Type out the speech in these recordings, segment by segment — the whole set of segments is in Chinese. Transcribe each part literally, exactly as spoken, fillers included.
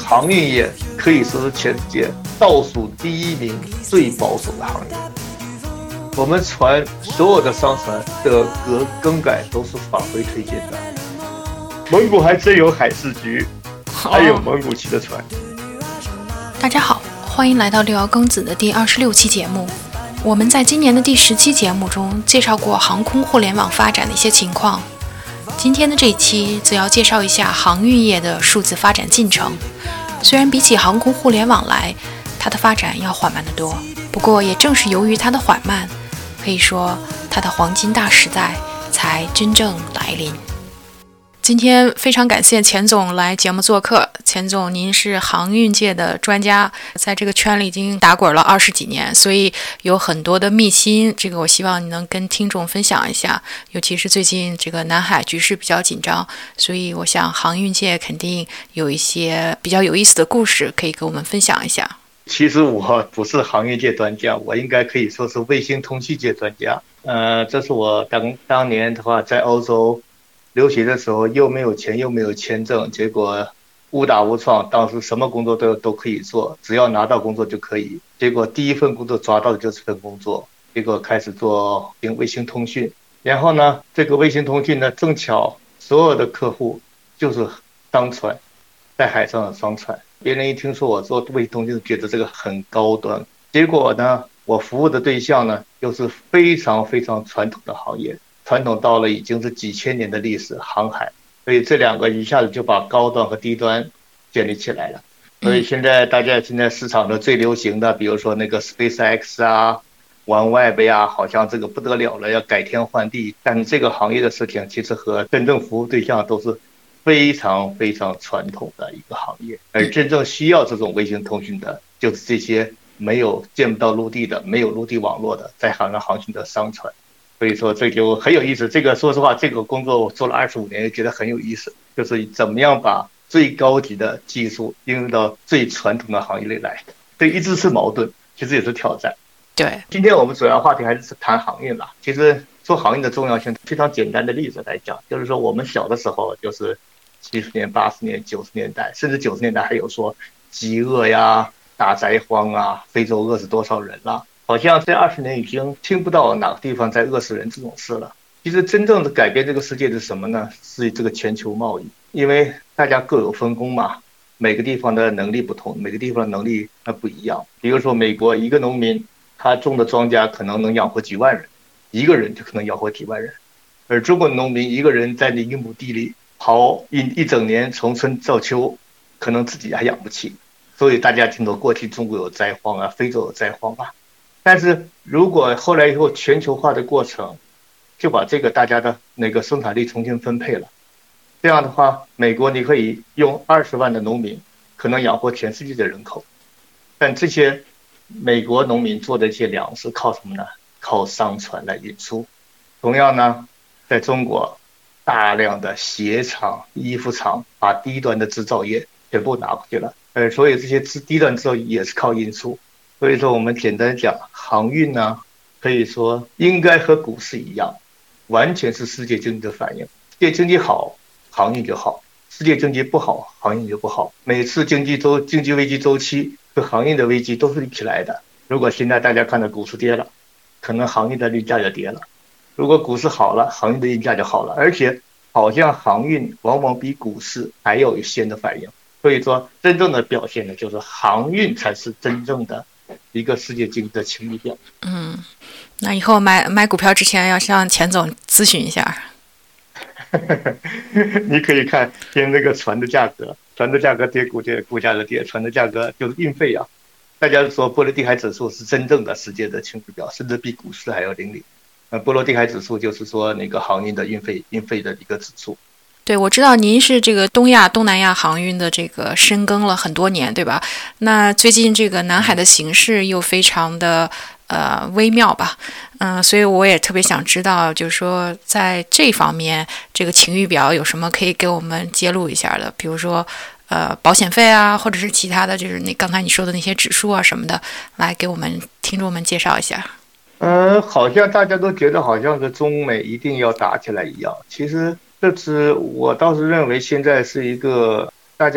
航运业可以说是全世界倒数第一名最保守的行业。我们船所有的商船的革更改都是法规推荐的。蒙古还真有海事局，还有蒙古旗的船。 大家好，欢迎来到六爻庚子的第二十六期节目。我们在今年的第十期节目中介绍过航空互联网发展的一些情况，今天的这一期则要介绍一下航运业的数字发展进程。虽然比起航空互联网来，它的发展要缓慢得多，不过也正是由于它的缓慢，可以说它的黄金大时代才真正来临。今天非常感谢钱总来节目做客。钱总，您是航运界的专家，在这个圈里已经打滚了二十几年，所以有很多的秘辛，这个我希望你能跟听众分享一下。尤其是最近这个南海局势比较紧张，所以我想航运界肯定有一些比较有意思的故事可以跟我们分享一下。 其实我不是航运界专家，我应该可以说是卫星通讯界专家。呃，这是我当当年的话在欧洲留学的时候，又没有钱又没有签证，结果误打误撞，当时什么工作都都可以做，只要拿到工作就可以。结果第一份工作抓到的就是这份工作，结果开始做卫星通讯。然后呢，这个卫星通讯呢，正巧所有的客户就是商船，在海上的商船。别人一听说我做卫星通讯，觉得这个很高端。结果呢，我服务的对象呢，又是非常非常传统的行业，传统到了已经是几千年的历史，航海。所以这两个一下子就把高端和低端建立起来了。所以现在大家现在市场的最流行的，比如说那个 SpaceX 啊、OneWeb 呀，好像这个不得了了，要改天换地。但是这个行业的事情，其实和真正服务对象都是非常非常传统的一个行业，而真正需要这种卫星通讯的，就是这些没有见不到陆地的、没有陆地网络的，在海上航行的商船。所以说这就很有意思，这个说实话，这个工作我做了二十五年，也觉得很有意思，就是怎么样把最高级的技术应用到最传统的行业里来。这一直是矛盾，其实也是挑战。 对， 今天我们主要话题还是谈航运了。其实做航运的重要性，非常简单的例子来讲，就是说我们小的时候，就是七十年、八十年、九十年代，甚至九十年代还有说饥饿呀、大灾荒啊，非洲饿死多少人了。好像这二十年已经听不到哪个地方在饿死人这种事了。其实真正的改变这个世界是什么呢？是这个全球贸易，因为大家各有分工嘛，每个地方的能力不同，每个地方的能力它不一样。比如说美国一个农民，他种的庄稼可能能养活几万人，一个人就可能养活几万人。而中国农民一个人在那一亩地里刨一一整年，从春到秋，可能自己还养不起。所以大家听说过去中国有灾荒啊，非洲有灾荒啊。但是如果后来以后全球化的过程，就把这个大家的那个生产力重新分配了。这样的话，美国你可以用二十万的农民，可能养活全世界的人口。但这些美国农民做的一些粮食靠什么呢？靠商船来运输。同样呢，在中国，大量的鞋厂、衣服厂把低端的制造业全部拿过去了，呃，所以这些低端制造业也是靠运输。所以说我们简单讲，航运呢，可以说应该和股市一样，完全是世界经济的反应。世界经济好，航运就好；世界经济不好，航运就不好。每次经济周经济危机周期和航运的危机都是一起来的。如果现在大家看到股市跌了，可能航运的运价就跌了；如果股市好了，航运的运价就好了。而且好像航运往往比股市还有先的反应。所以说，真正的表现呢，就是航运才是真正的一个世界经济的晴雨表。 嗯，那以后买买股票之前要向钱总咨询一下。 你可以看听那个船的价格，船的价格跌，股价股价的跌，船的价格就是运费啊。大家说波罗的海指数是真正的世界的晴雨表，甚至比股市还要灵敏。呃，波罗的海指数就是说那个航运的运费运费的一个指数。 对，我知道您是这个东亚、东南亚航运的这个深耕了很多年，对吧？那最近这个南海的形势又非常的呃微妙吧，嗯、呃，所以我也特别想知道，就是说在这方面，这个晴雨表有什么可以给我们揭露一下的？比如说，呃，保险费啊，或者是其他的，就是那刚才你说的那些指数啊什么的，来给我们听众们介绍一下。 嗯，好像大家都觉得好像是中美一定要打起来一样，其实这次我倒是认为现在是一个大家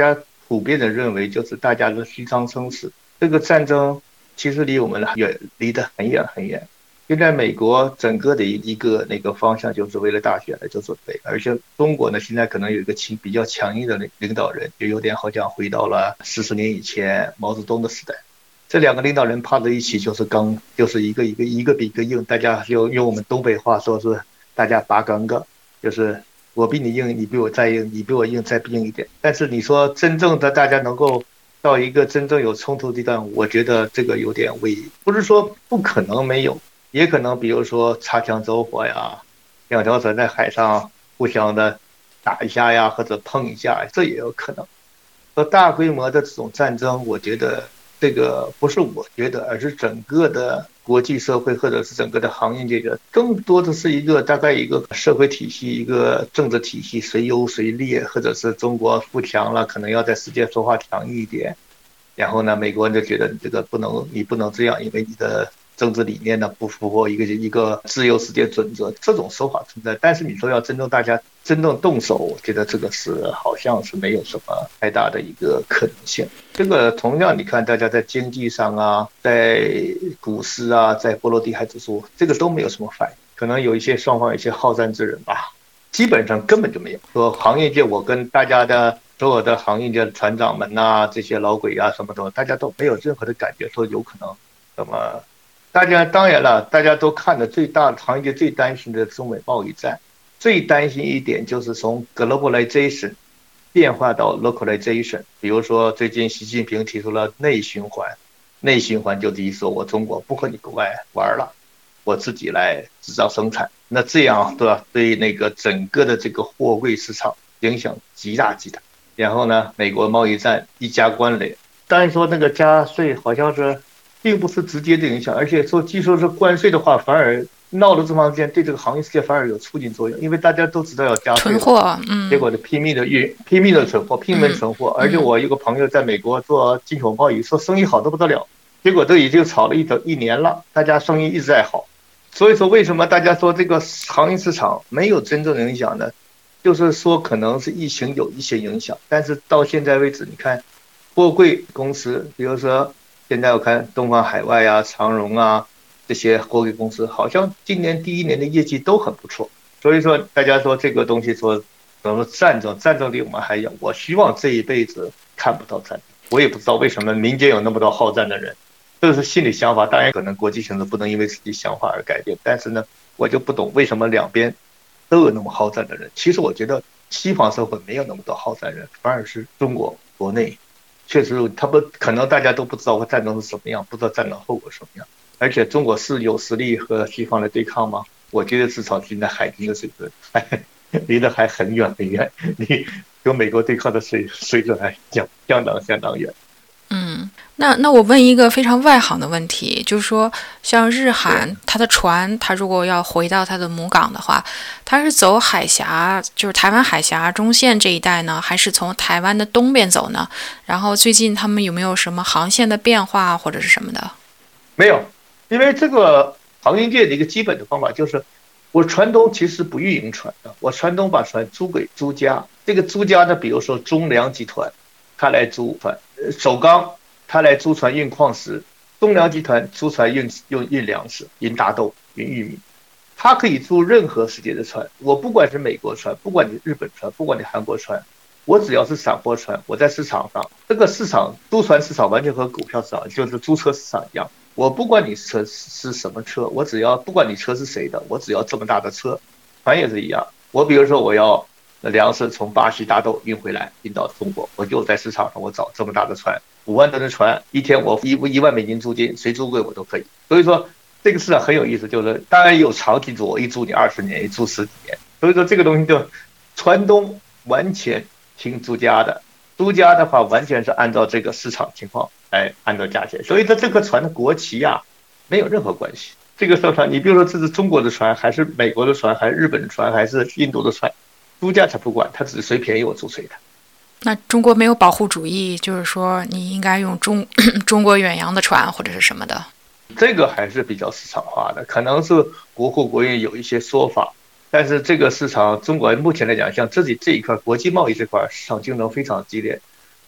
普遍的认为就是大家都虚张声势。这个战争其实离我们远离得很远很远。现在美国整个的一个那个方向就是为了大选来做准备，而且中国呢现在可能有一个比较强硬的领导人，就有点好像回到了四十年以前毛泽东的时代。这两个领导人趴在一起就是刚，就是一个一个一个比一个硬，大家用用我们东北话说是大家拔杠杠，就是我比你硬，你比我再硬，你比我硬再硬一点。但是你说真正的大家能够到一个真正有冲突地段，我觉得这个有点微，不是说不可能没有，也可能比如说擦枪走火呀，两条船在海上互相的打一下呀，或者碰一下，这也有可能。和大规模的这种战争，我觉得这个不是我觉得，而是整个的国际社会或者是整个的行业这个，更多的是一个大概一个社会体系，一个政治体系，谁优谁劣，或者是中国富强了，可能要在世界说话强一点。然后呢，美国人就觉得你这个不能，你不能这样，因为你的政治理念呢不符合一个一个自由世界准则，这种说法存在。但是你说要真正大家真正动手，我觉得这个是好像是没有什么太大的一个可能性。这个同样你看，大家在经济上啊，在股市啊，在波罗的海指数，这个都没有什么反应，可能有一些双方有一些好战之人吧，基本上根本就没有。说行业界，我跟大家的所有的行业界船长们呐、这些老鬼啊什么的，大家都没有任何的感觉说有可能什么。大家当然了，大家都看的最大的行业界最担心的中美贸易战，最担心一点就是从 globalization 变化到 localization。比如说最近习近平提出了内循环，内循环就意思说我中国不和你国外玩了，我自己来制造生产。那这样对吧？对那个整个的这个货柜市场影响极大极大。然后呢，美国贸易战一加关联，当然说那个加税好像是并不是直接的影响，而且说据说是关税的话，反而闹了这么长时间，对这个行业世界反而有促进作用，因为大家都知道要加税， 囤货，嗯， 结果就拼命的运，拼命的存货，拼命存货。而且我有个朋友在美国做进口贸易，说生意好得不得了，结果都已经炒了一整一年了，大家生意一直在好。所以说为什么大家说这个行业市场没有真正影响呢？就是说可能是疫情有一些影响，但是到现在为止，你看货柜公司，比如说现在我看东方海外啊、长荣啊这些货柜公司，好像今年第一年的业绩都很不错。所以说大家说这个东西说什么战争，战争离我们还远，我希望这一辈子看不到战争。我也不知道为什么民间有那么多好战的人，这是心理想法。当然可能国际形势不能因为自己想法而改变，但是呢，我就不懂为什么两边都有那么好战的人。其实我觉得西方社会没有那么多好战人，反而是中国国内确实他不可能，大家都不知道战争是什么样，不知道战争后果什么样。而且中国是有实力和西方来对抗吗？我觉得至少现在海军的水准还离得还很远很远，离跟美国对抗的水水准还相相当相当远。 嗯，那那我问一个非常外行的问题，就是说，像日韩，它的船，它如果要回到它的母港的话，它是走海峡，就是台湾海峡中线这一带呢，还是从台湾的东边走呢？然后最近他们有没有什么航线的变化或者是什么的？ 没有，因为这个航运界的一个基本的方法就是，我船东其实不运营船的，我船东把船租给租家，这个租家呢，比如说中粮集团，他来租船。首钢他来租船运矿石，中粮集团租船运运运粮食、运大豆、运玉米，他可以租任何世界的船。我不管是美国船，不管你日本船，不管你韩国船，我只要是散货船，我在市场上，这个市场租船市场完全和股票市场就是租车市场一样。我不管你车是什么车，我只要不管你车是谁的，我只要这么大的车，船也是一样。我比如说我要粮食从巴西大豆运回来，运到中国，我就在市场上我找这么大的船，五万吨的船，一天我一一万美金租金，谁租给我都可以。所以说这个市场很有意思，就是当然有长期租，我一租你二十年，一租十几年。所以说这个东西就船东完全听租家的，租家的话完全是按照这个市场情况来按照价钱。所以说这个船的国旗啊没有任何关系。这个船你比如说这是中国的船，还是美国的船，还是日本的船，还是印度的船，租家才不管，他只是谁便宜我租谁的。 那中国没有保护主义，就是说你应该用中中国远洋的船或者是什么的？ 这个还是比较市场化的，可能是国库国运有一些说法，但是这个市场中国目前来讲，像自己这一块国际贸易这块市场竞争非常激烈，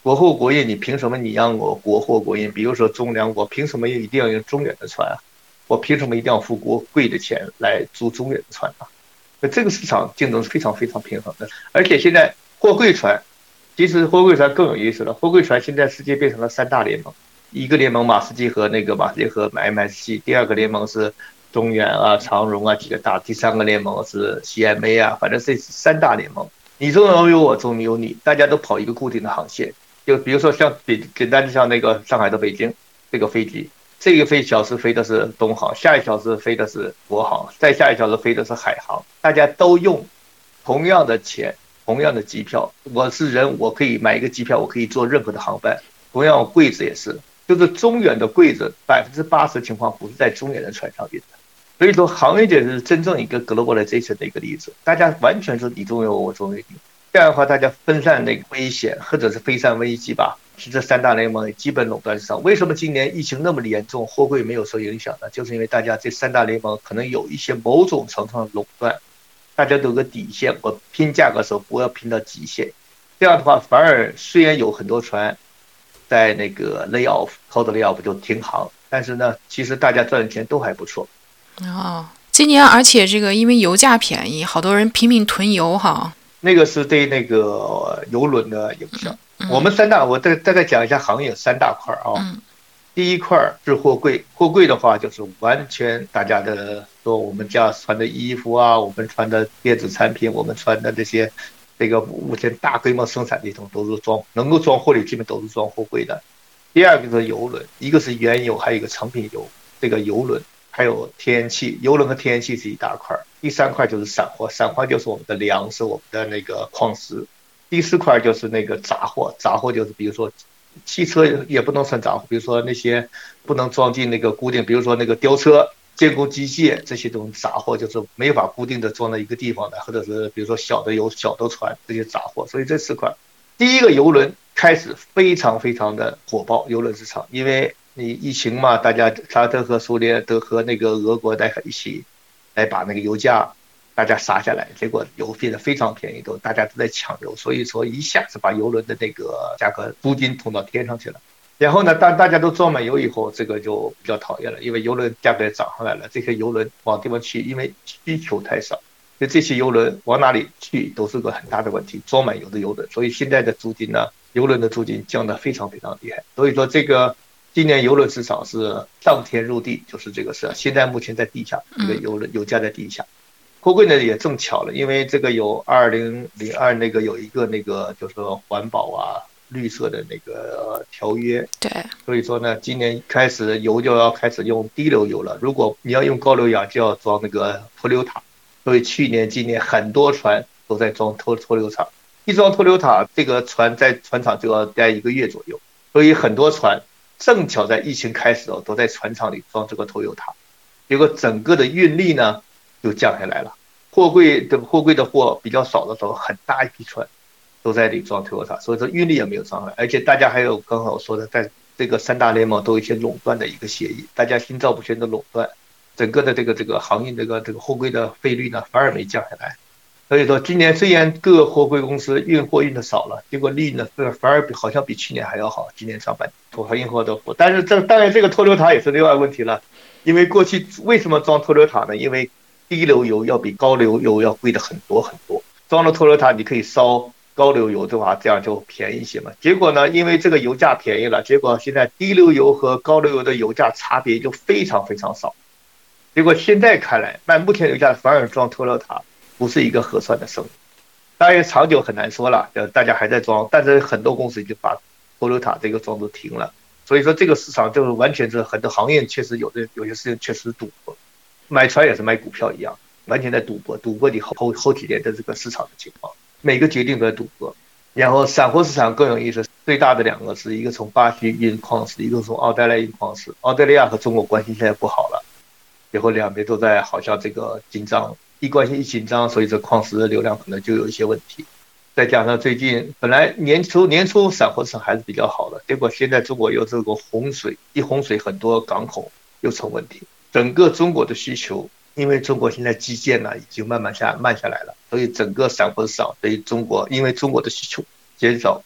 国货国印，你凭什么你让我国货国印？比如说中粮，我凭什么一定要用中远的船啊？我凭什么一定要付国贵的钱来租中远的船啊？那这个市场竞争是非常非常平衡的，而且现在货柜船，其实货柜船更有意思了。货柜船现在世界变成了三大联盟，一个联盟马士基和那个马士基和 M S C， 第二个联盟是中远啊、长荣啊几个大，第三个联盟是 C M A 啊，反正这三大联盟，你中有我，中有你，大家都跑一个固定的航线。就比如说像简单的像那个上海到北京这个飞机，这个飞小时飞的是东航，下一小时飞的是国航，再下一小时飞的是海航，大家都用同样的钱，同样的机票。我是人，我可以买一个机票，我可以坐任何的航班。同样柜子也是，就是中远的柜子百分之八十情况不是在中远的船上运的。所以说，航运界是真正一个 globalization 的一个例子，大家完全是你中有我中有你。这样的话，大家分散那个危险，或者是分散危机吧。是这三大联盟基本垄断市场。为什么今年疫情那么严重，货柜没有受影响呢？就是因为大家这三大联盟可能有一些某种程度上垄断，大家都有个底线，我拼价格的时候不要拼到极限。这样的话，反而虽然有很多船在那个 lay off、cold lay off 就停航，但是呢，其实大家赚的钱都还不错。 哦，今年而且这个因为油价便宜，好多人拼命囤油哈。 那个是对那个邮轮的影响。嗯嗯、我们三大，我大大概讲一下行业有三大块啊、哦嗯。第一块是货柜，货柜的话就是完全大家的说我们家穿的衣服啊，我们穿的电子产品，我们穿的这些这个目前大规模生产系统都是装能够装货里基本都是装货柜的。第二个是邮轮，一个是原油，还有一个成品油，这个邮轮。还有天然气，邮轮和天然气是一大块。第三块就是散货，散货就是我们的粮食，我们的那个矿石。第四块就是那个杂货，杂货就是比如说汽车也不能算杂货，比如说那些不能装进那个固定，比如说那个吊车、建工机械这些种杂货，就是没法固定的装在一个地方的，或者是比如说小的有小的船这些杂货。所以这四块，第一个邮轮开始非常非常的火爆，邮轮市场，因为你疫情嘛，大家沙特和苏联都和那个俄国在一起来把那个油价大家杀下来，结果油变得非常便宜，都大家都在抢油，所以说一下子把油轮的那个价格租金捅到天上去了。然后呢，当大家都装满油以后，这个就比较讨厌了，因为油轮价格也涨上来了，这些油轮往地方去，因为需求太少，就这些油轮往哪里去都是个很大的问题，装满油的油轮，所以现在的租金呢，油轮的租金降得非常非常厉害，所以说这个。今年邮轮市场是上天入地，就是这个事。现在目前在地下，这个油轮油价在地下。货柜呢也正巧了，因为这个有二零零二那个有一个那个就是环保啊、绿色的那个条约。 对。 所以说呢，今年开始油就要开始用低流油了。如果你要用高流氧，就要装那个脱硫塔。所以去年、今年很多船都在装脱脱硫塔。一装脱硫塔，这个船在船厂就要待一个月左右。所以很多船。正巧在疫情开始哦，都在船厂里装这个脱硫塔，结果整个的运力呢就降下来了。货柜的货柜的货比较少的时候，很大一批船都在里装脱硫塔，所以说运力也没有上来。而且大家还有刚才我说的，在这个三大联盟都有一些垄断的一个协议，大家心照不宣的垄断，整个的这个这个航运这个这个货柜的费率呢反而没降下来。所以说，今年虽然各个货柜公司运货运的少了，结果利呢反而比好像比去年还要好。今年上半年拖运货的货，但是这当然这个脱硫塔也是另外问题了，因为过去为什么装脱硫塔呢？因为低流油要比高流油要贵的很多很多，装了脱硫塔你可以烧高流油的话，这样就便宜一些嘛。结果呢，因为这个油价便宜了，结果现在低流油和高流油的油价差别就非常非常少。结果现在看来，那目前油价反而装脱硫塔。不是一个合算的生意，当然长久很难说了，大家还在装，但是很多公司已经把脱硫塔这个装都停了，所以说这个市场就是完全是很多行业确实有的有些事情确实赌博，买船也是买股票一样，完全在赌博，赌博你后后后几年的这个市场的情况，每个决定都在赌博。然后散货市场更有意思，最大的两个是一个从巴西运矿石，一个从澳大利亚运矿石，澳大利亚和中国关系现在不好了，以后两边都在好像这个紧张。一关系一紧张，所以这矿石的流量可能就有一些问题。再加上最近本来年初年初散货市场还是比较好的，结果现在中国有这个洪水，一洪水很多港口又成问题。整个中国的需求，因为中国现在基建呢已经慢慢下慢下来了，所以整个散货市场对于中国，因为中国的需求减少，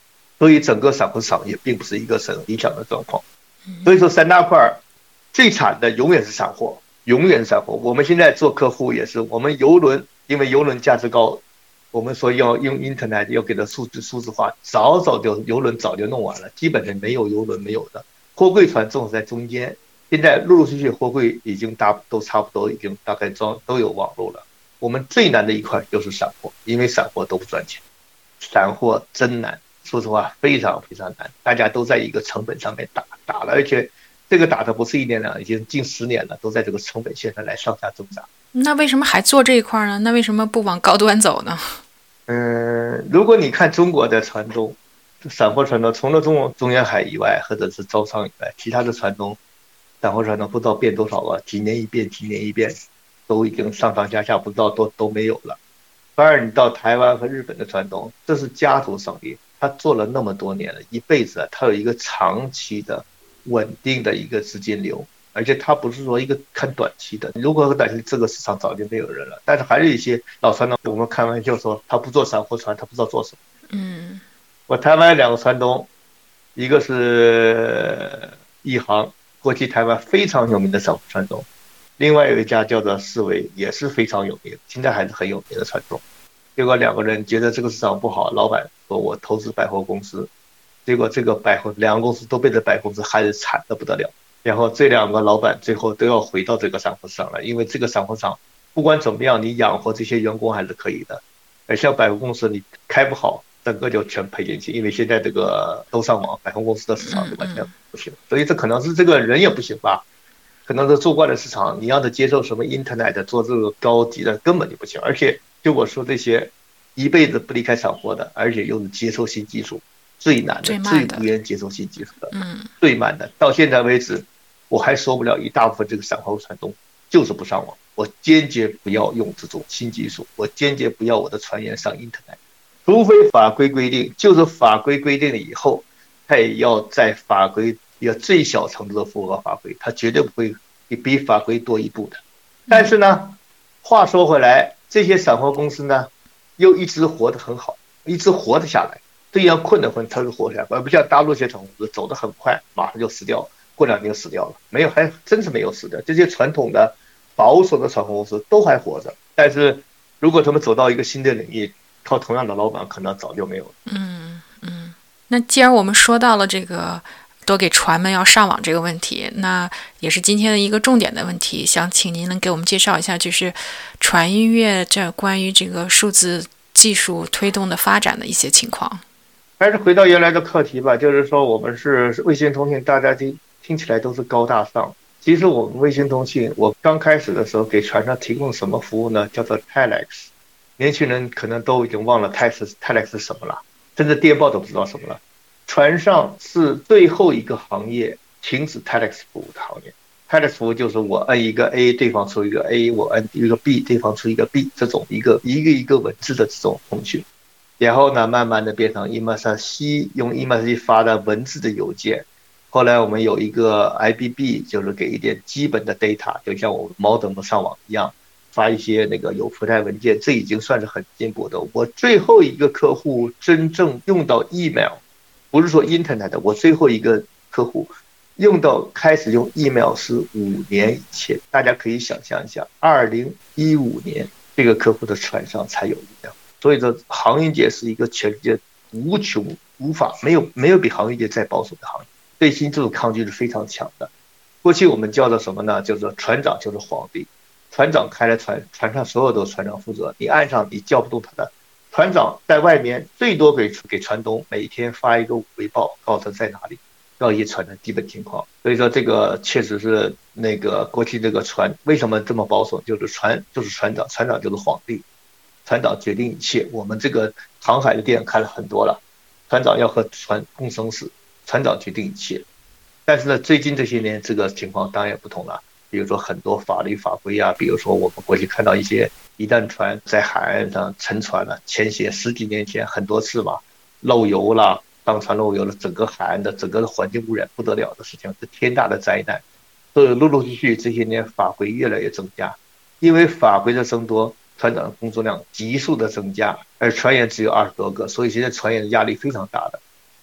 所以整个散货市场也并不是一个很理想的状况。所以说三大块最惨的永远是散货，永远是散货。我们现在做客户也是，我们邮轮因为邮轮价值高，我们说要用 Internet 要给它数字数字化，早早就邮轮早就弄完了，基本上没有邮轮没有的。货柜船正在中间，现在陆陆续续货柜已经大都差不多已经大概装都有网络了。我们最难的一块就是散货，因为散货都不赚钱，散货真难，说实话非常非常难，大家都在一个成本上面打打了，而且这个打的不是一年两年，已经近十年了，都在这个成本线上来上下挣扎。 那为什么还做这一块呢？那为什么不往高端走呢？ 嗯，如果你看中国的船东，散货船东，除了中中远海以外，或者是招商以外，其他的船东，散货船东不知道变多少个，几年一变，几年一变，都已经上上下下不知道都都没有了。反而你到台湾和日本的船东，这是家族生意，他做了那么多年了，一辈子，他有一个长期的稳定的一个资金流，而且他不是说一个看短期的。如果很短期，这个市场早就没有人了。但是还是一些老船东，我们开玩笑说他不做散货船，他不知道做什么。 嗯， 我台湾两个船东，一个是一航，过去台湾非常有名的散货船东，另外有一家叫做世维，也是非常有名，现在还是很有名的船东。结果两个人觉得这个市场不好，老板说我投资百货公司，结果这个百货两个公司都被这百货公司害得惨得不得了。然后这两个老板最后都要回到这个散货市场了，因为这个散货市场不管怎么样，你养活这些员工还是可以的，而像百货公司你开不好，整个就全赔进去，因为现在这个都上网，百货公司的市场就完全不行。所以这可能是这个人也不行吧，可能是做惯了市场，你让他接受什么 Internet 做这个高级的根本就不行。而且就我说这些一辈子不离开散货的，而且又是接受新技术最难的，最不愿意接受新技术的， 嗯， 最慢的，到现在为止我还受不了一大部分这个散货船东就是不上网，我坚决不要用这种新技术，我坚决不要我的船员上 Internet， 除非法规规定，就是法规规定了以后，他也要在法规要最小程度的符合法规，他绝对不会比法规多一步的。但是呢，话说回来，这些散货公司呢，又一直活得很好，一直活得下来。这样困难分它是活下来，而不像大陆这些船公司走得很快，马上就死掉了。过两年就死掉了，没有，还真是没有死掉。这些传统的保守的船公司都还活着，但是如果他们走到一个新的领域，靠同样的老板，可能早就没有了。 嗯嗯。那既然我们说到了这个多给船们要上网这个问题，那也是今天的一个重点的问题，想请您能给我们介绍一下，就是船音乐这关于这个数字技术推动的发展的一些情况。 还是回到原来的课题吧，就是说我们是卫星通信，大家听听起来都是高大上。其实我们卫星通信，我刚开始的时候给船上提供什么服务呢？叫做 Telex。年轻人可能都已经忘了 Telex Telex 是什么了，甚至电报都不知道什么了。船上是最后一个行业停止 Telex 服务的行业。Telex 服务就是我按一个 A， 对方出一个 A， 我按一个 B， 对方出一个 B， 这种一个一个一个文字的这种通讯。然后呢，慢慢的变成 Inmarsat 用 Inmarsat 发的文字的邮件。后来我们有一个 I B B， 就是给一点基本的 data， 就像我们 modem 上网一样，发一些那个有浮态文件，这已经算是很进步的。我最后一个客户真正用到 email， 不是说 internet， 我最后一个客户用到开始用 email 是五年以前，大家可以想象一下，二零一五年这个客户的船上才有 email。所以说，航运界是一个全世界无穷无法没有没有比航运界再保守的行业，对新技术抗拒是非常强的。过去我们叫做什么呢？就是船长就是皇帝，船长开了船，船上所有都是船长负责，你岸上你叫不动他的。船长在外面最多给给船东每天发一个回报，告诉他在哪里，告一船的基本情况。所以说这个确实是那个过去这个船为什么这么保守，就是船就是船长，船长就是皇帝。船长决定一切，我们这个航海的店开了很多了，船长要和船共生死，船长决定一切。但是呢，最近这些年这个情况当然也不同了，比如说很多法律法规啊，比如说我们过去看到一些一旦船在海岸上沉船了，前些十几年前很多次嘛，漏油了，当船漏油了，整个海岸的整个的环境污染不得了的事情，是天大的灾难。所以陆陆续续这些年法规越来越增加，因为法规的增多，船长的工作量急速的增加，而船员只有二十多个，所以现在船员的压力非常大的。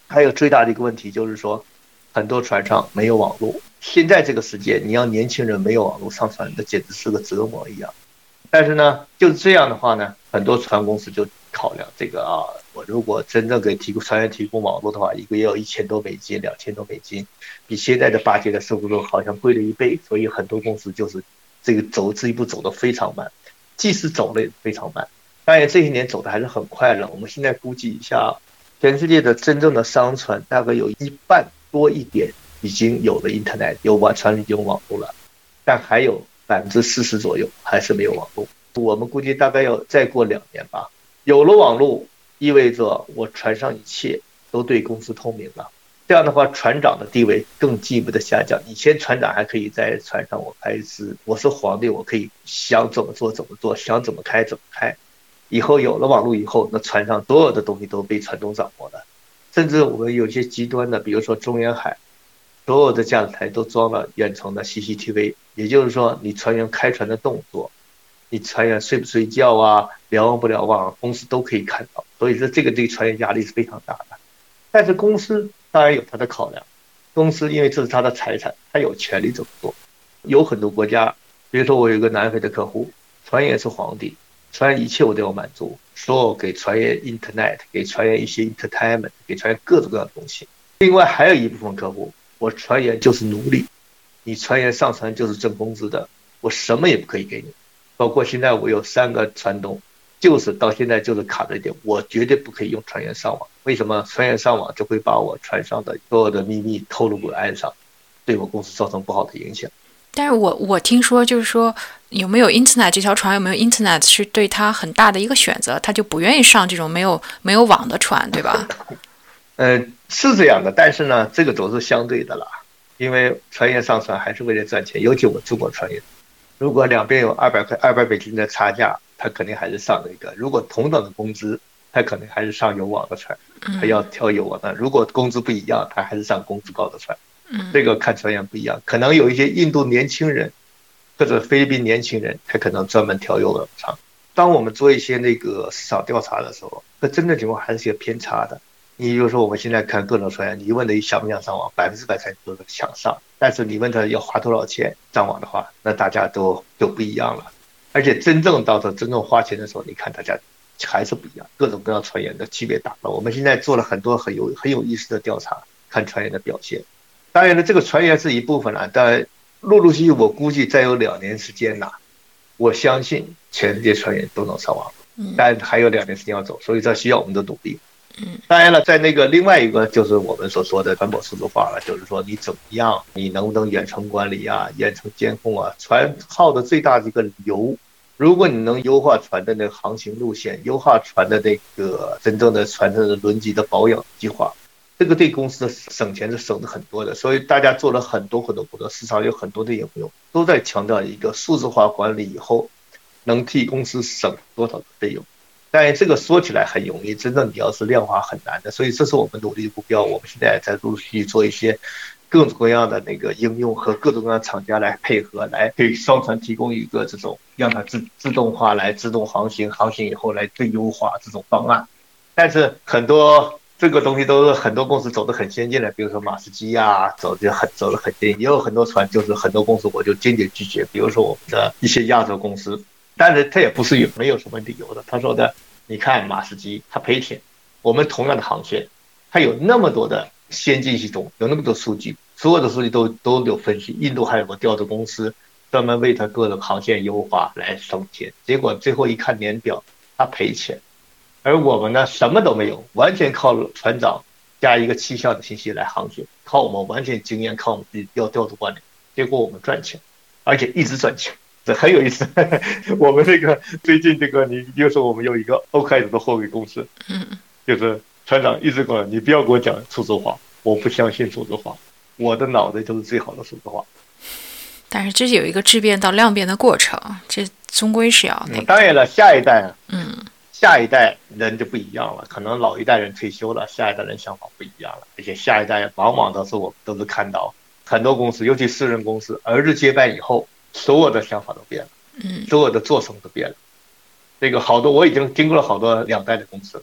还有最大的一个问题就是说，很多船上没有网络。现在这个时间，你要年轻人没有网络上船，那简直是个折磨一样。但是呢，就是这样的话呢，很多船公司就考量这个啊，我如果真正给提供船员提供网络的话，一个月要一千多美金、两千多美金，比现在的八 G 的速度好像贵了一倍，所以很多公司就是这个走这一步走得非常慢，即使走了也非常慢。当然这些年走的还是很快了，我们现在估计一下，全世界的真正的商船大概有一半多一点已经有了 Internet， 有网船已经有网络了，但还有百分之四十左右还是没有网络。我们估计大概要再过两年吧。有了网络，意味着我船上一切都对公司透明了。这样的话，船长的地位更进一步的下降。以前船长还可以在船上，我还是我是皇帝，我可以想怎么做怎么做，想怎么开怎么开。以后有了网络以后，那船上所有的东西都被船东掌握了。甚至我们有些极端的，比如说中远海，所有的驾驶台都装了远程的 C C T V， 也就是说，你船员开船的动作，你船员睡不睡觉啊，瞭望不瞭望，公司都可以看到。所以说，这个对船员压力是非常大的。但是公司当然有它的考量，公司因为这是它的财产，它有权利这么做。有很多国家，比如说我有一个南非的客户，船员是皇帝，船员一切我都要满足，所有给船员 Internet， 给船员一些 entertainment， 给船员各种各样的东西。另外还有一部分客户，我船员就是奴隶，你船员上船就是挣工资的，我什么也不可以给你。包括现在我有三个船东，就是到现在就是卡着一点，我绝对不可以用船员上网。为什么？船员上网就会把我船上的所有的秘密透露给岸上，对我公司造成不好的影响。 但是我我听说就是说，有没有 Internet 这条船有没有 Internet 是对他很大的一个选择，他就不愿意上这种没有没有网的船，对吧？ 呃，是这样的，但是呢，这个都是相对的啦，因为船员上船还是为了赚钱，尤其我中国船员，如果两边有二百块二百美金的差价，他肯定还是上那个；如果同等的工资，他可能还是上有网的船，他要挑有网的；如果工资不一样，他还是上工资高的船。这个看船员不一样，可能有一些印度年轻人或者菲律宾年轻人，他可能专门挑有网船。当我们做一些那个市场调查的时候，那真的情况还是些偏差的。你比如说我们现在看各种船员，你问他想不想上网，百分之百船都是想上，但是你问他要花多少钱上网的话，那大家都就不一样了。而且真正到这真正花钱的时候，你看大家还是不一样，各种各样船员的区别大了。我们现在做了很多很有很有意思的调查，看船员的表现。当然了，这个船员是一部分了，但陆陆续续我估计再有两年时间了，我相信全世界船员都能上网，但还有两年时间要走，所以这需要我们的努力。当然了，在那个另外一个就是我们所说的船舶数字化了，就是说你怎么样，你能不能远程管理啊，远程监控啊？船耗的最大的一个油，如果你能优化船的那个航行路线，优化船的那个真正的船的轮机的保养计划，这个对公司的省钱是省的很多的。所以大家做了很多很多工作，市场有很多的应用都在强调一个数字化管理以后能替公司省多少的费用。但是这个说起来很容易，真正你要是量化很难的，所以这是我们努力的目标。我们现在在陆续做一些各种各样的那个应用和各种各样的厂家来配合，来给商船提供一个这种让它自自动化来自动航行，航行以后来最优化这种方案。但是很多这个东西都是很多公司走得很先进的，比如说马士基啊，走得很走得很先进，也有很多船就是很多公司我就坚决拒绝，比如说我们的一些亚洲公司。但是他也不是有没有什么理由的，他说的，你看马士基他赔钱，我们同样的航线，他有那么多的先进系统，有那么多数据，所有的数据都都有分析。印度还有个调度公司专门为他各种航线优化来省钱，结果最后一看年表，他赔钱。而我们呢，什么都没有，完全靠船长加一个气象的信息来航行，靠我们完全经验，靠我们自己调调度管理，结果我们赚钱，而且一直赚钱。这很有意思。我们这个最近这个，你比如说我们有一个 O 开头的货柜公司，就是船长一直跟我，你不要给我讲数字化，我不相信数字化，我的脑袋就是最好的数字化。 但是这有一个质变到量变的过程，这终归是要那个。 嗯、当然了，下一代，嗯，下一代人就不一样了，可能老一代人退休了，下一代人想法不一样了，而且下一代往往都是我们都是看到很多公司，尤其私人公司，儿子接班以后。所有的想法都变了，嗯，所有的做什么都变了。这个好多我已经经过了好多两代的公司了，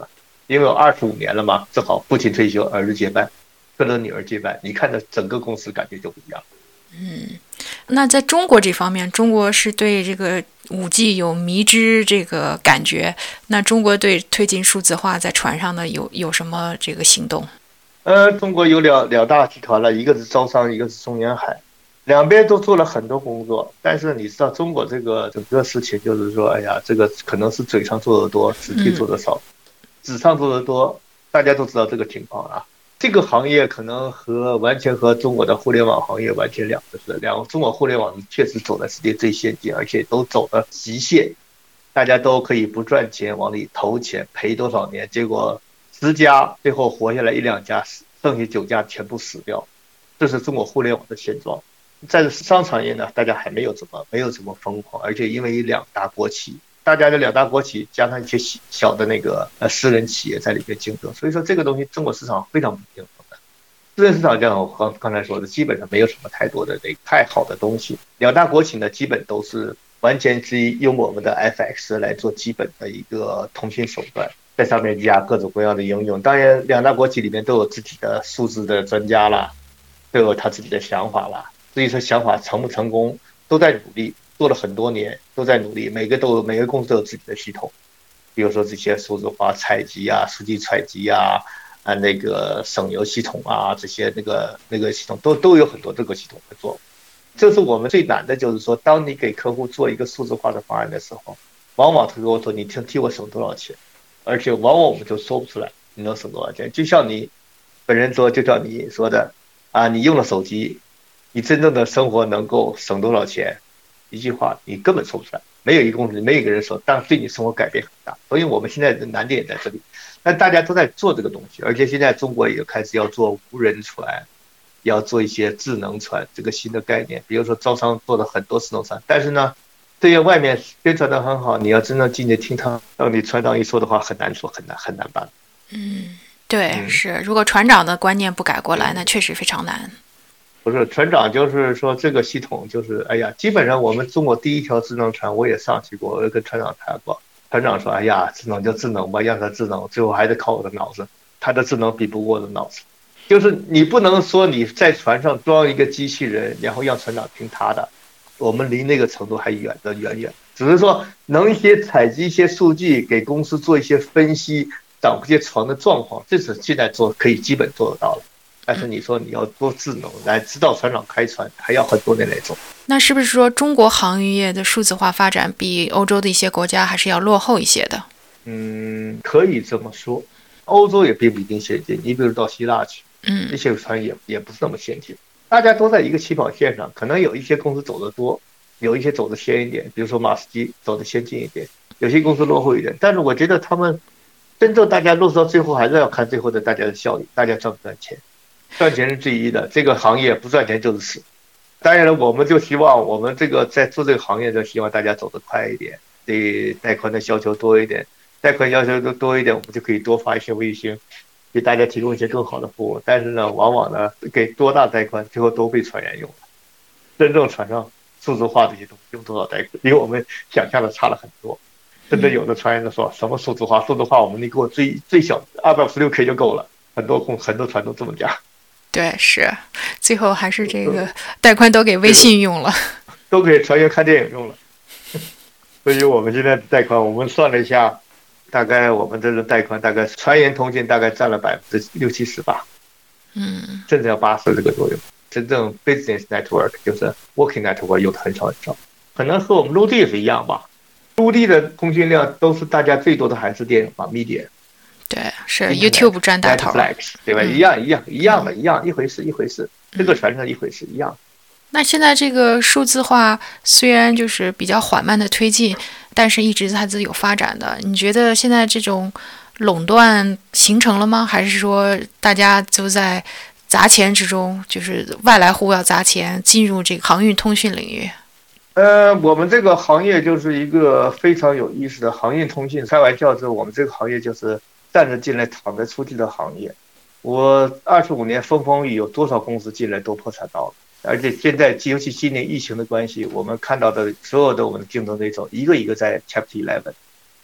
因为我二十五年了嘛，正好父亲退休，儿子接班，跟着女儿接班，你看着整个公司感觉就不一样。 嗯，那在中国这方面，中国是对这个五 G 有迷之这个感觉，那中国对推进数字化在船上的有有什么这个行动？ 呃，中国有两两大集团了，一个是招商，一个是中远海，两边都做了很多工作。但是你知道，中国这个整个事情就是说，哎呀，这个可能是嘴上做的多，实际做的少。嗯、纸上做的多，大家都知道这个情况啊。这个行业可能和完全和中国的互联网行业完全两个是两个。中国互联网确实走在世界最先进，而且都走了极限，大家都可以不赚钱往里投钱，赔多少年，结果十家最后活下来一两家，剩下九家全部死掉，这是中国互联网的现状。在商产业呢，大家还没有这么没有这么疯狂，而且因为两大国企。大家的两大国企加上一些小的那个呃私人企业在里面竞争，所以说这个东西中国市场非常不平衡的。私人市场像我刚刚才说的，基本上没有什么太多的那太好的东西。两大国企呢，基本都是完全是用我们的 F X 来做基本的一个通信手段，在上面加各种各样的应用。当然，两大国企里面都有自己的数字的专家啦，都有他自己的想法啦。至于说想法成不成功，都在努力。做了很多年，都在努力，每个都有每个公司都有自己的系统，比如说这些数字化采集啊、数据采集啊、啊那个省油系统啊，这些那个那个系统都都有很多这个系统在做。这是我们最难的，就是说，当你给客户做一个数字化的方案的时候，往往他跟我说：“你听替我省多少钱？”而且往往我们就说不出来你能省多少钱。就像你本人说，就像你说的啊，你用了手机，你真正的生活能够省多少钱？一句话你根本说不出来，没有一个公司，没有一个人说，但对你生活改变很大。所以我们现在的难点也在这里，但大家都在做这个东西，而且现在中国也开始要做无人船，要做一些智能船这个新的概念，比如说招商做了很多智能船，但是呢，这些外面宣传的很好，你要真正进去听他，让你船长一说的话，很难说，很难很难办。 嗯，对，嗯、是，如果船长的观念不改过来，那确实非常难。 不是船长，就是说这个系统就是，哎呀，基本上我们中国第一条智能船我也上去过，我也跟船长谈过。船长说，哎呀，智能就智能吧，让它智能，最后还得靠我的脑子，他的智能比不过我的脑子。就是你不能说你在船上装一个机器人，然后让船长听他的，我们离那个程度还远得远远。只是说能一些采集一些数据，给公司做一些分析，掌握一些船的状况，这是现在做可以基本做得到了。但是你说你要多智能来指导船长开船，还要很多年来做。 那是不是说中国航运业的数字化发展比欧洲的一些国家还是要落后一些的？ 嗯，可以这么说。欧洲也并不一定先进，你比如到希腊去， 嗯， 这些船也也不是那么先进。大家都在一个起跑线上，可能有一些公司走得多，有一些走得先一点，比如说马士基走得先进一点，有些公司落后一点。但是我觉得他们真正大家落实到最后，还是要看最后的大家的效益，大家赚不赚钱。赚钱是第一的，这个行业不赚钱就是死。当然了，我们就希望我们这个在做这个行业就希望大家走得快一点，对带宽的要求多一点，带宽要求多一点，我们就可以多发一些卫星，给大家提供一些更好的服务。但是呢，往往呢给多大带宽，最后都被船员用了。真正船上数字化这些东西用多少带宽，比我们想象的差了很多。甚至有的船员就说什么数字化，数字化我们你给我最最小二百五十六 K 就够了，很多空很多船都这么讲。 对，是，最后还是这个带宽都给微信用了， 都给船员看电影用了。所以我们现在的带宽，我们算了一下，大概我们这个带宽大概船员通信大概占了百分之六七十吧， 嗯， 甚至要八十这个作用。真正 business network 就是 working network 用的很少很少，可能和我们陆地是一样吧。陆地的通讯量都是大家最多的还是电影吧 ，media。 对，是 YouTube 占大头， Netflix 对吧？一样一样一样的，一样一回事一回事，这个船上一回事一样。 那现在这个数字化虽然就是比较缓慢的推进，但是一直还是有发展的。你觉得现在这种垄断形成了吗？还是说大家都在砸钱之中，就是外来户要砸钱进入这个航运通讯领域？ 呃，我们这个行业就是一个非常有意思的航运通讯。开玩笑之后，我们这个行业就是站着进来躺着出去的行业。我二十五年风风雨，有多少公司进来都破产到了。而且现在尤其今年疫情的关系，我们看到的所有的我们的竞争对手一个一个在 Chapter 十一，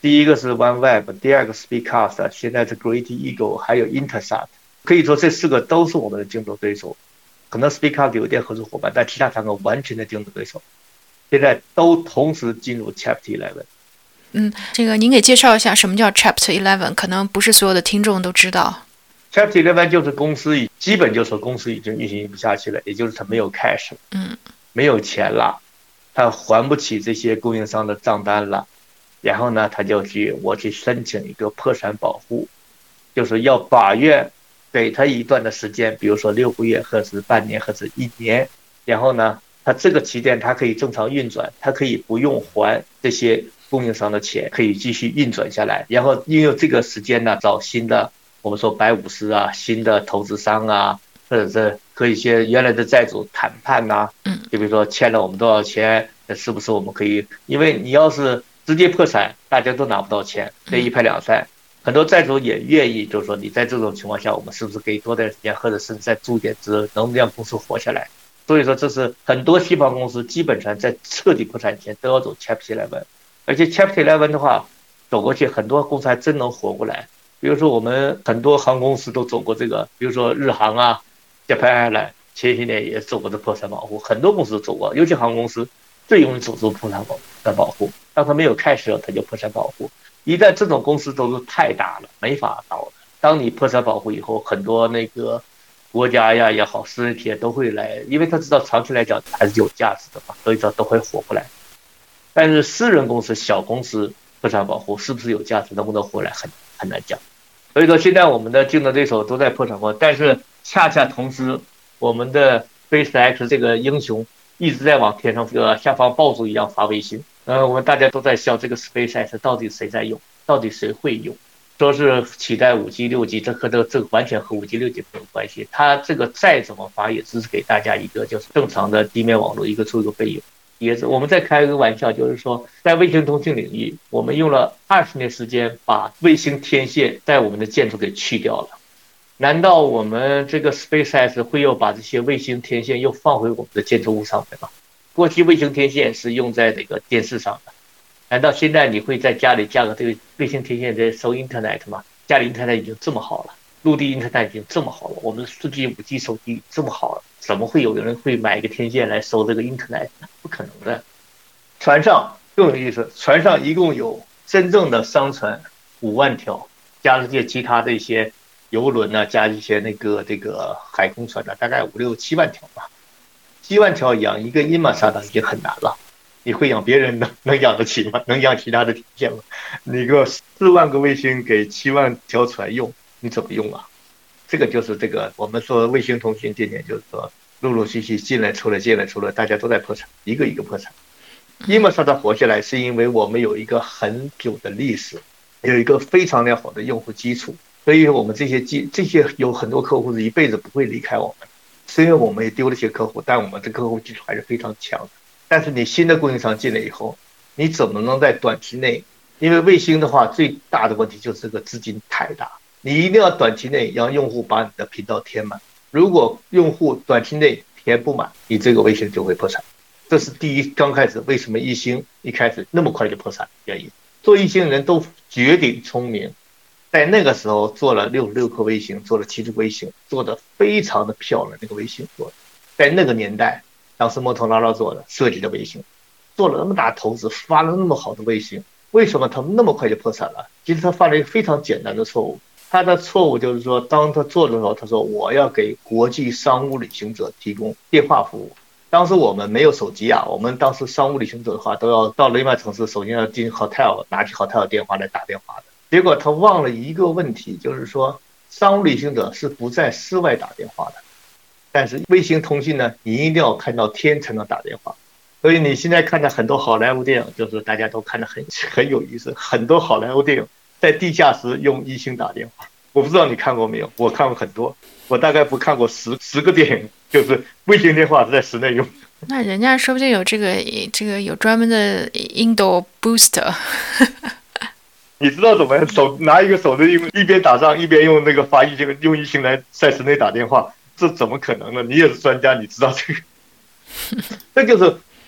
第一个是 OneWeb， 第二个 Speedcast， 现在是 Great Eagle， 还有 Intelsat， 可以说这四个都是我们的竞争对手。可能 Speedcast 有点合作伙伴，但其他三个完全的竞争对手，现在都同时进入 Chapter 十一。 嗯，这个您给介绍一下什么叫 Chapter 十一？ 可能不是所有的听众都知道。 Chapter 十一就是公司基本就是说公司已经运行不下去了，也就是它没有 cash， 嗯， 没有钱了，它还不起这些供应商的账单了，然后呢，他就去我去申请一个破产保护，就是要法院给他一段的时间，比如说六个月，或者是半年，或者是一年，然后呢，他这个期间他可以正常运转，他可以不用还这些供应商的钱，可以继续运转下来，然后利用这个时间呢，找新的我们说白武士啊，新的投资商啊，或者是和一些原来的债主谈判呐、啊， 嗯， 就比如说欠了我们多少钱，是不是我们可以？因为你要是直接破产，大家都拿不到钱，这一拍两散。很多债主也愿意，就是说你在这种情况下，我们是不是给多点时间，或者是再注点资，能让公司活下来？所以说，这是很多西方公司基本上在彻底破产前都要走 Chapter 十一，而且 Chapter 十一的话，走过去很多公司还真能活过来。比如说我们很多航空公司都走过这个，比如说日航啊、Japan Airlines，前些年也走过这破产保护，很多公司都走过，尤其航空公司最容易走出破产保保护。当他没有开始，他就破产保护。一旦这种公司都是太大了，没法倒的。当你破产保护以后，很多那个国家呀也好，私人企业都会来，因为他知道长期来讲还是有价值的嘛，所以说都会活过来。但是私人公司、小公司破产保护是不是有价值，能不能活来，很很难讲。所以说现在我们的竞争对手都在破产过，但是恰恰同时，我们的 SpaceX 这个英雄一直在往天上这个下方爆竹一样发卫星。呃，我们大家都在笑这个 SpaceX 到底谁在用，到底谁会用？说是取代五 G、六 G， 这和这个这个完全和五 G、六 G 没有关系。它这个再怎么发，也只是给大家一个就是正常的地面网络一个做一个备用。也是我们在开一个玩笑，就是说在卫星通信领域，我们用了二十年时间把卫星天线在我们的建筑给去掉了。难道我们这个 SpaceX 会又把这些卫星天线又放回我们的建筑物上面吗？过去卫星天线是用在这个电视上的，难道现在你会在家里架个这个卫星天线在收 Internet 吗？家里 Internet 已经这么好了，陆地 Internet 已经这么好了，我们四 G、五 G 手机这么好了，怎么会有人会买一个天线来收这个 Internet 呢？不可能的。船上更有意思，船上一共有真正的商船五万条，加上这些其他的一些游轮呢、啊，加一些那个这个海空船呢、啊，大概五六七万条吧。七万条养一个英玛沙达已经很难了，你会养别人能能养得起吗？能养其他的天线吗？你个四万个卫星给七万条船用，你怎么用啊？这个就是这个我们说卫星通信今年就是说陆陆续续进来出来进来出来，大家都在破产，一个一个破产。英玛沙达活下来是因为我们有一个很久的历史，有一个非常良好的用户基础，所以我们这些基这些有很多客户是一辈子不会离开我们。虽然我们也丢了些客户，但我们的客户基础还是非常强的。但是你新的供应商进来以后，你怎么能在短期内？因为卫星的话，最大的问题就是这个资金太大，你一定要短期内让用户把你的频道填满。如果用户短期内填不满，你这个卫星就会破产。这是第一，刚开始为什么一星一开始那么快就破产的原因。做一星人都绝顶聪明。在那个时候做了六十六颗卫星，做了七十卫星，做的非常的漂亮。那个卫星做的，在那个年代，当时摩托罗拉做的设计的卫星，做了那么大投资，发了那么好的卫星，为什么他们那么快就破产了？其实他犯了一个非常简单的错误。他的错误就是说，当他做的时候，他说我要给国际商务旅行者提供电话服务。当时我们没有手机啊，我们当时商务旅行者的话，都要到另外城市，首先要进 hotel， 拿起 hotel 电话来打电话的。结果他忘了一个问题，就是说商务旅行者是不在室外打电话的，但是卫星通信呢，你一定要看到天才能打电话。所以你现在看到很多好莱坞电影，就是大家都看得很很有意思，很多好莱坞电影在地下室用卫星打电话。我不知道你看过没有，我看过很多，我大概不看过十十个电影，就是卫星电话是在室内用。 那人家说不定有这个这个有专门的 indoor booster。 你知道怎么手拿一个手机一边打仗一边用那个发疫星用疫星来在室内打电话，这怎么可能呢？你也是专家，你知道这个。这就是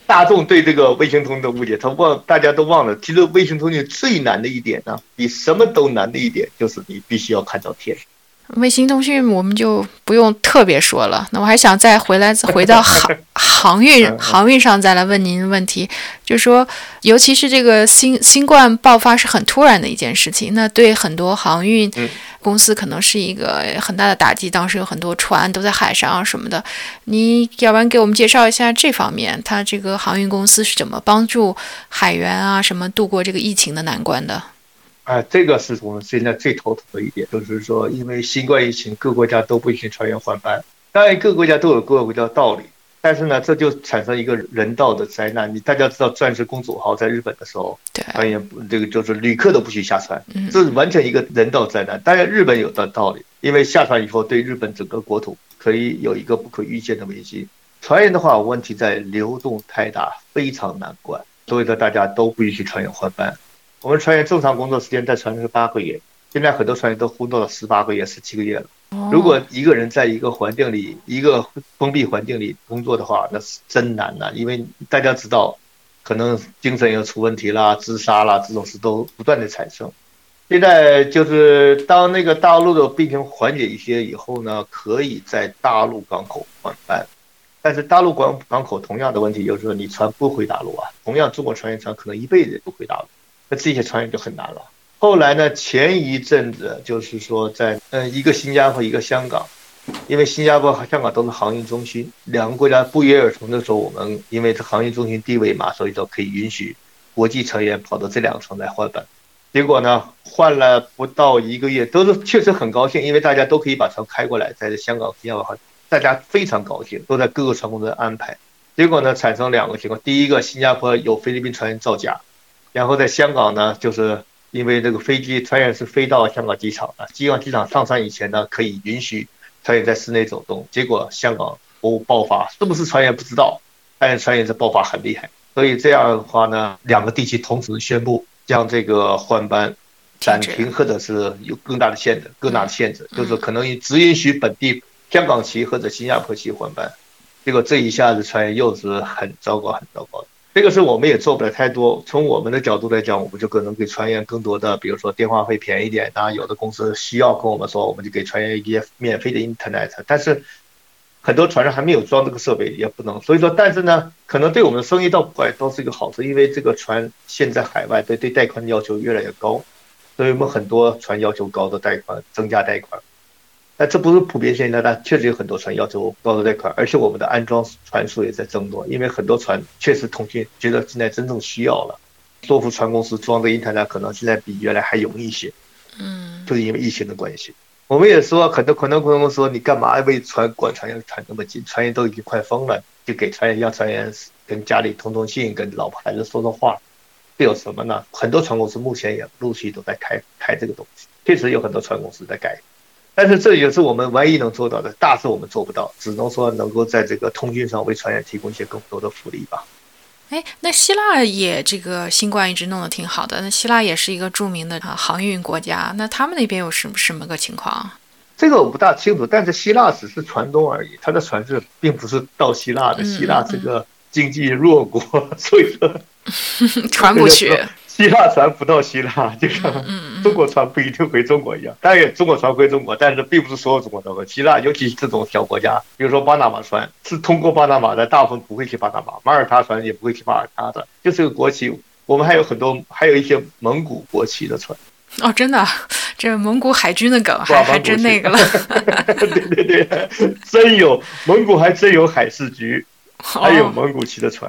大众对这个卫星通讯的误解，他忘大家都忘了，其实卫星通讯最难的一点呢，比什么都难的一点就是你必须要看到天。 卫星通讯我们就不用特别说了，那我还想再回来回到航航运航运上再来问您问题，就是说，尤其是这个新新冠爆发是很突然的一件事情，那对很多航运公司可能是一个很大的打击，当时有很多船都在海上什么的，你要不然给我们介绍一下这方面，它这个航运公司是怎么帮助海员啊什么度过这个疫情的难关的？ 啊，这个是我们现在最头疼的一点，就是说，因为新冠疫情，各国家都不允许船员换班。当然，各个国家都有各个国家的道理，但是呢，这就产生一个人道的灾难。你大家知道，钻石公主号在日本的时候，船员这个就是旅客都不许下船，这是完全一个人道灾难。当然，日本有的道理，因为下船以后对日本整个国土可以有一个不可预见的危机。船员的话，问题在流动太大，非常难管，所以说大家都不允许船员换班。我们船员正常工作时间在船上是八个月，现在很多船员都工作了十八个月、十七个月了。如果一个人在一个环境里、一个封闭环境里工作的话，那是真难呐、啊。因为大家知道，可能精神又出问题啦、自杀啦，这种事都不断的产生。现在就是当那个大陆的病情缓解一些以后呢，可以在大陆港口换班。但是大陆港港口同样的问题就是说，你船不回大陆啊，同样中国船员船可能一辈子也不回大陆。那这些船员就很难了。后来呢，前一阵子就是说在，呃一个新加坡，一个香港，因为新加坡和香港都是航运中心，两个国家不约而同的时候，我们因为这航运中心地位嘛，所以说可以允许国际船员跑到这两个船来换班。结果呢，换了不到一个月，都是确实很高兴，因为大家都可以把船开过来，在香港、新加坡，大家非常高兴，都在各个船公司安排。结果呢，产生两个情况：第一个，新加坡有菲律宾船员造假。然后在香港呢，就是因为这个飞机船员是飞到香港机场的，希望机场上船以前呢，可以允许船员在室内走动。结果香港哦爆发，是不是船员不知道，但是船员是爆发很厉害。所以这样的话呢，两个地区同时宣布将这个换班暂停，或者是有更大的限制，更大的限制，就是可能只允许本地香港旗或者新加坡旗换班。结果这一下子船员又是很糟糕，很糟糕的。这个是我们也做不了太多。从我们的角度来讲，我们就可能给船员更多的，比如说电话费便宜点，当然有的公司需要跟我们说，我们就给船员一些免费的 Internet。但是很多船上还没有装这个设备，也不能。所以说，但是呢，可能对我们的生意倒不怪，都是一个好事，因为这个船现在海外对对贷款要求越来越高，所以我们很多船要求高的贷款增加贷款。但这不是普遍现象，但确实有很多船要求高的贷款，而且我们的安装船数也在增多，因为很多船确实通讯觉得现在真正需要了，说服船公司装的 Internet 可能现在比原来还容易一些，嗯，就是因为疫情的关系。我们也说，很多很多公司说，你干嘛为船管船员船那么紧？船员都已经快疯了，就给船员让船员跟家里通通信，跟老婆孩子说说话，这有什么呢？很多船公司目前也陆续都在开开这个东西，确实有很多船公司在改。但是这也是我们唯一能做到的，大事我们做不到，只能说能够在这个通讯上为船员提供一些更多的福利吧。 哎，那希腊也这个新冠一直弄得挺好的，那希腊也是一个著名的航运国家，那他们那边有什么什么个情况？ 这个我不大清楚，但是希腊只是船东而已，他的船只并不是到希腊的，希腊这个经济弱国，嗯嗯所以说船不去。 希腊船不到希腊，就像中国船不一定回中国一样。当然，中国船回中国，但是并不是所有中国船回希腊，尤其是这种小国家，比如说巴拿马船是通过巴拿马的，大部分不会去巴拿马；马耳他船也不会去马耳他的，就是个国旗。我们还有很多，还有一些蒙古国旗的船。 哦，真的，这蒙古海军的梗还还真那个了。 对对对，真有蒙古，还真有海事局，还有蒙古旗的船。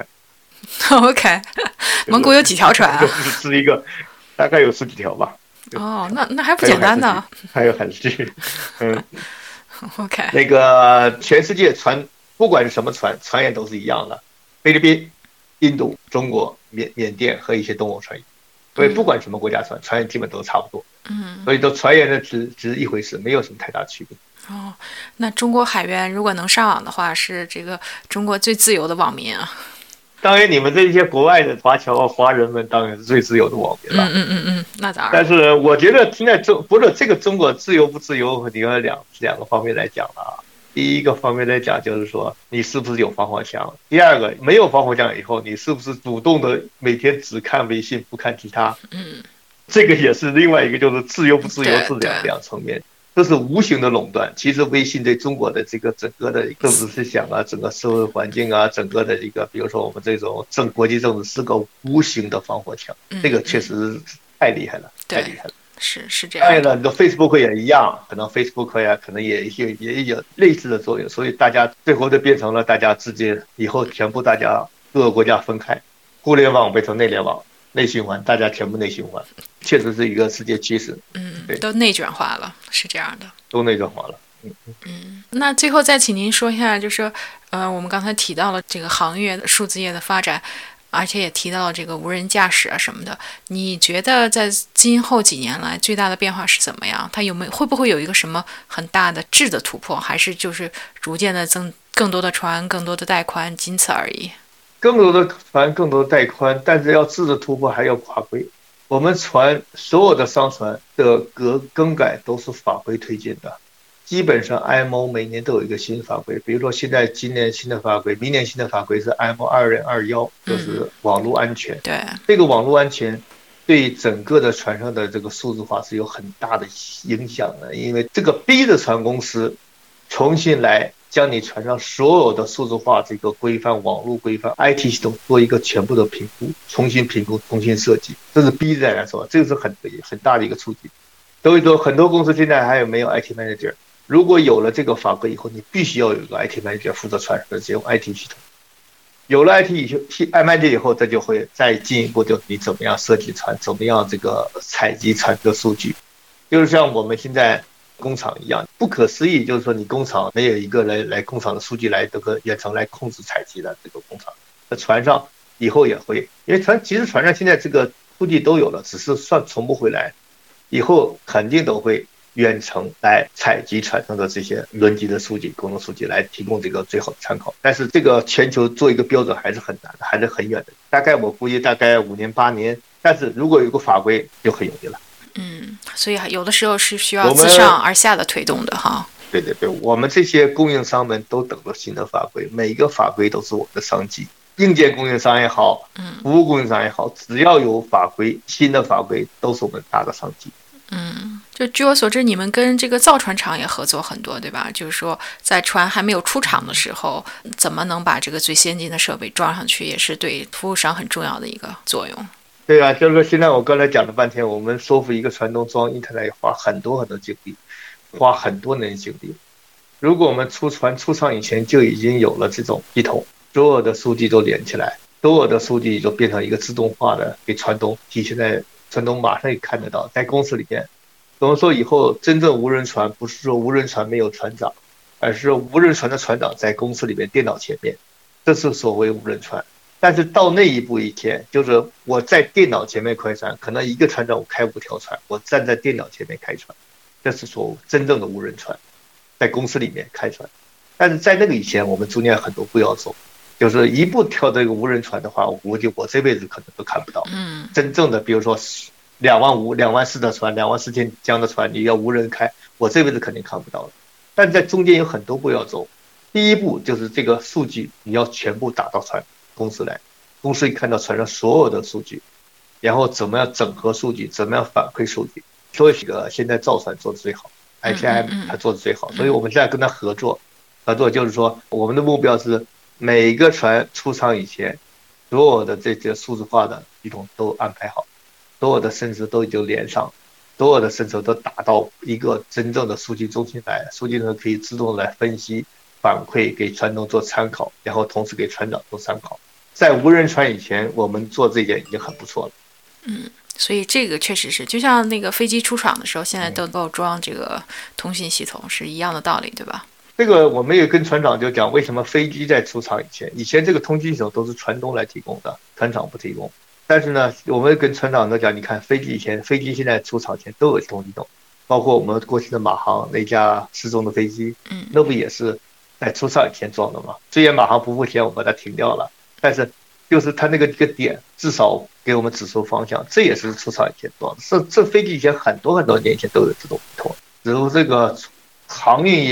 OK， 蒙古有几条船啊？ 是一个，大概有十几条吧。 哦，那那还不简单呢。 还有海事局，嗯 ，OK。 那个全世界船，不管是什么船，船员都是一样的。菲律宾、印度、中国、缅缅甸和一些东欧船员，所以不管什么国家船，船员基本都差不多。嗯，所以都船员的只只是一回事，没有什么太大区别。 哦，那中国海员如果能上网的话，是这个中国最自由的网民啊。 当然，你们这些国外的华侨华人们当然是最自由的网民了。 嗯嗯嗯嗯，那当然。 但是我觉得现在中不是这个中国自由不自由，你要两两个方面来讲了啊。 第一个方面来讲，就是说你是不是有防火墙；第二个，没有防火墙以后，你是不是主动的每天只看微信不看其他？ 嗯， 这个也是另外一个，就是自由不自由是对两两层面。这是无形的垄断。其实微信对中国的这个整个的政治思想啊，整个社会环境啊，整个的一个，比如说我们这种政国际政治是个无形的防火墙， 嗯、 这个确实太厉害了，太厉害了。 是是这样。 当然了，你的 Facebook 也一样，可能 Facebook 呀，可能也也也有类似的作用，所以大家最后就变成了大家之间以后全部大家各个国家分开，互联网变成内联网。内循环，大家全部内循环，确实是一个世界趋势。 嗯，都内卷化了，是这样的， 都内卷化了。嗯嗯。那最后再请您说一下，就是呃，我们刚才提到了这个行业的数字业的发展，而且也提到了这个无人驾驶啊什么的。你觉得在今后几年来最大的变化是怎么样？它有没有会不会有一个什么很大的质的突破，还是就是逐渐的增更多的船、更多的带宽，仅此而已？ 更多的船，更多的带宽，但是要质的突破还要法规。我们船所有的商船的革更改都是法规推进的，基本上 I M O 每年都有一个新法规，比如说现在今年新的法规，明年新的法规是 I M O 二零二一，就是网络安全。 嗯、对， 这个网络安全对整个的船上的这个数字化是有很大的影响的，因为这个逼着船公司重新来将你船上所有的数字化这个规范、网络规范、I T 系统做一个全部的评估，重新评估、重新设计，这是逼着来说，这个是很很大的一个促进。所以说，很多公司现在还有没有 I T manager？ 如果有了这个法规以后，你必须要有一个 I T manager 负责船上的这种 I T 系统。有了 I T 以后 ，I manager 以后，这就会再进一步，就你怎么样设计船，怎么样这个采集船的数据，就是像我们现在工厂一样，不可思议，就是说你工厂没有一个来来工厂的数据来这个远程来控制采集的这个工厂，在船上以后也会，因为船其实船上现在这个数据都有了，只是算存不回来，以后肯定都会远程来采集船上的这些轮级的数据、功能数据，来提供这个最好的参考。但是这个全球做一个标准还是很难的，还是很远的，大概我估计大概五年八年，但是如果有个法规就很容易了。 嗯，所以有的时候是需要自上而下的推动的哈。 对对对，我们这些供应商们都等着新的法规，每一个法规都是我们的商机。硬件供应商也好，服务供应商也好，只要有法规，新的法规都是我们大的商机。 嗯，就据我所知，你们跟这个造船厂也合作很多，对吧？就是说，在船还没有出厂的时候，怎么能把这个最先进的设备装上去，也是对服务商很重要的一个作用。 对啊，就是说现在我刚才讲了半天，我们说服一个船东装 Internet 花很多很多精力，花很多年精力。如果我们出船出厂以前就已经有了这种系统，所有的数据都连起来，所有的数据就变成一个自动化的给船东提现在船东马上也看得到，在公司里面。我们说以后真正无人船不是说无人船没有船长，而是无人船的船长在公司里面电脑前面，这是所谓无人船。但是到那一步以前，就是我在电脑前面开船，可能一个船长我开五条船，我站在电脑前面开船，这是所谓真正的无人船，在公司里面开船。但是在那个以前，我们中间很多步要走，就是一步跳这个无人船的话，我估计我这辈子可能都看不到。 嗯， 真正的比如说两万五、两万四的船，两万四千江的船，你要无人开，我这辈子肯定看不到了。但在中间有很多步要走，第一步就是这个数据你要全部打到船公司来，公司看到船上所有的数据，然后怎么样整合数据，怎么样反馈数据。所以这个现在造船做的最好 ，I T I M 它做的最好，所以我们现在跟他合作，合作就是说我们的目标是每个船出厂以前，所有的这些数字化的系统都安排好，所有的生成都已经连上，所有的生成都打到一个真正的数据中心来，数据呢可以自动来分析。反馈给船东做参考，然后同时给船长做参考。在无人船以前，我们做这点已经很不错了。 嗯，所以这个确实是，就像那个飞机出厂的时候，现在都够装这个通信系统，是一样的道理，对吧？ 这个我们也跟船长就讲，为什么飞机在出厂以前，以前这个通信系统都是船东来提供的，船长不提供。但是呢，我们跟船长都讲，你看飞机以前，飞机现在出厂前都有通信系统，包括我们过去的马航那架失踪的飞机， 嗯， 那不也是在出厂以前装的嘛？虽然马航不付钱，我把它停掉了，但是就是它那个一个点，至少给我们指出方向，这也是出厂以前装的。这这飞机以前很多很多年前都有这种系统，只是这个航运业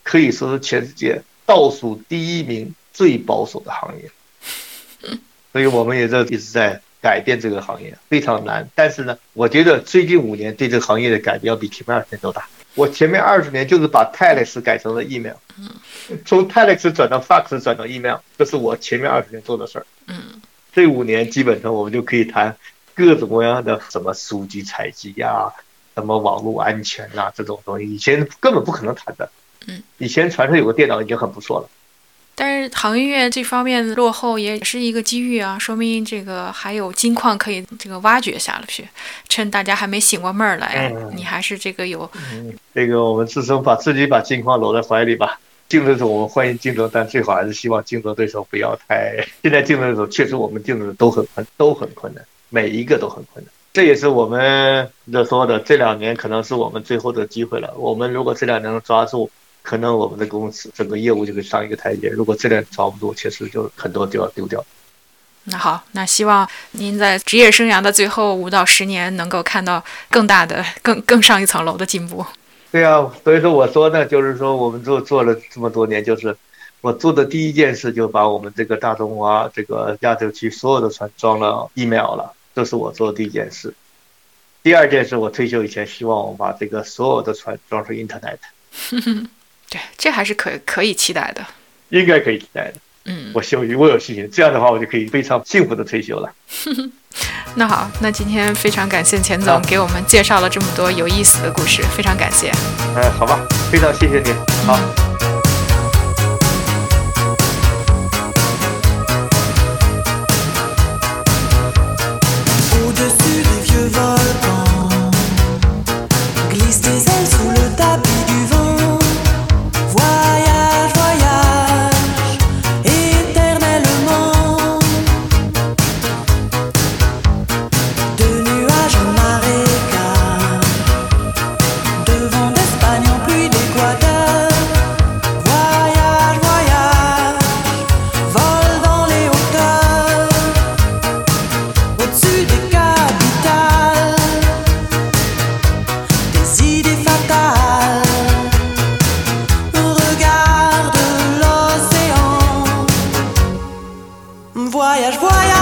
可以说是全世界倒数第一名最保守的行业。所以我们也在一直在改变这个行业，非常难。但是呢，我觉得最近五年对这个行业的改变要比前面二十年都大。我前面二十年就是把 Telex 改成了 email， 从 Telex 转到 fax 转到 email， 这是我前面二十年做的事儿。这五年基本上我们就可以谈各种各样的什么数据采集呀、什么网络安全呐、这种东西，以前根本不可能谈的。以前船上有个电脑已经很不错了。 但是航运业这方面落后也是一个机遇啊，说明这个还有金矿可以这个挖掘下去，趁大家还没醒过闷儿来、嗯、你还是这个有、 嗯、这个我们自身把自己把金矿搂在怀里吧。竞争者我们欢迎竞争，但最好还是希望竞争对手不要太，现在竞争对手确实我们竞争的都很困都很困难，每一个都很困难。这也是我们的说的，这两年可能是我们最后的机会了。我们如果这两年能抓住，可能我们的公司整个业务就可以上一个台阶，如果这两年抓不住，确实就很多就要丢掉。 那好，那希望您在职业生涯的最后五到十年能够看到更大的更更上一层楼的进步。 对啊，所以说我说呢，就是说我们做做了这么多年，就是我做的第一件事就把我们这个大中华这个亚洲区所有的船装了 email 了，这是我做的第一件事。第二件事，我退休以前希望我把这个所有的船装上 internet。 对，这还是可可以期待的， 应该可以期待的。嗯，我信我有信心，这样的话我就可以非常幸福的退休了。 那好，那今天非常感谢钱总给我们介绍了这么多有意思的故事，非常感谢。 嗯，好吧，非常谢谢你。好。嗯 Voyage, voyage.